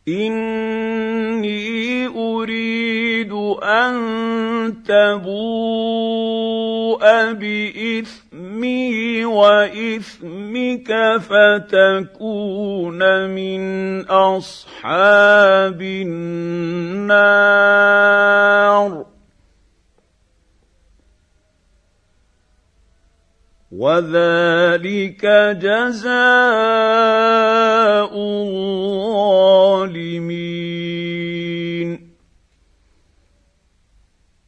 إني أريد أن تبوء بإثمي وإثمك فتكون من أصحاب النار وذلك جزاء الظالمين.